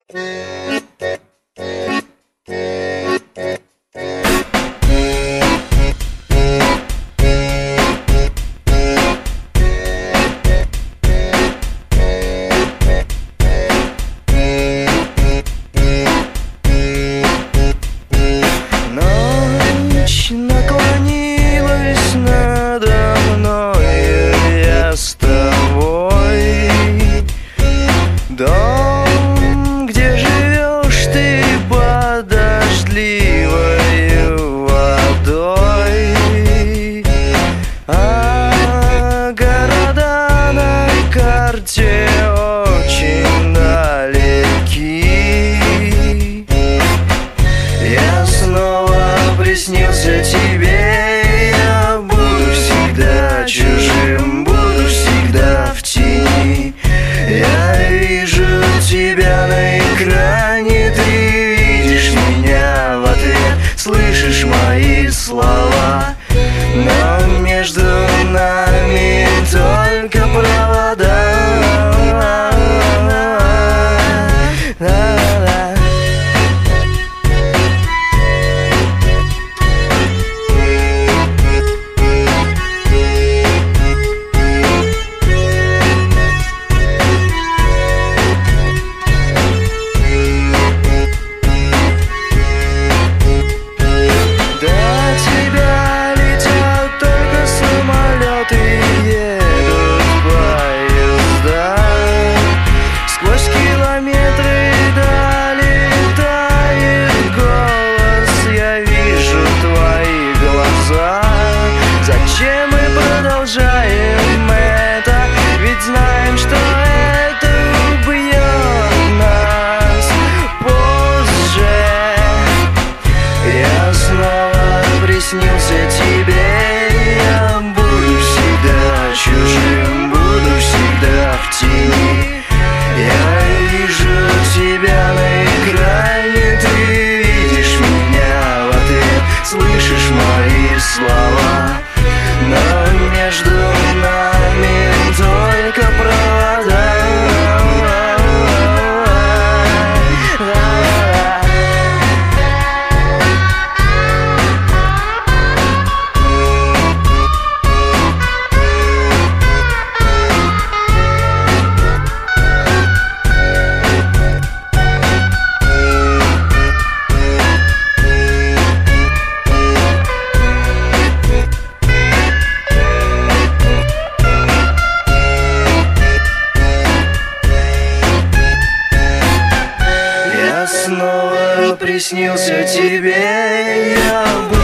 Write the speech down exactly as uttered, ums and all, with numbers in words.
Ночь наклонилась надо мною, я с тобой. Дом, где живешь ты под дождливою водой, а города на карте очень далеки. Я снова приснился тебе, я буду всегда чужим, буду всегда в тени. Я вижу тебя на экране, ты видишь меня в ответ, слышишь мои слова, но между нами только провода. Зачем мы продолжаем это? Ведь знаем, что это убьет нас позже. Я снова приснился тебе, я буду всегда чужим, буду всегда в тени. Я вижу тебя на экране, ты видишь меня в ответ, слышишь мои слова, но между нами только провода. Снова приснился тебе, я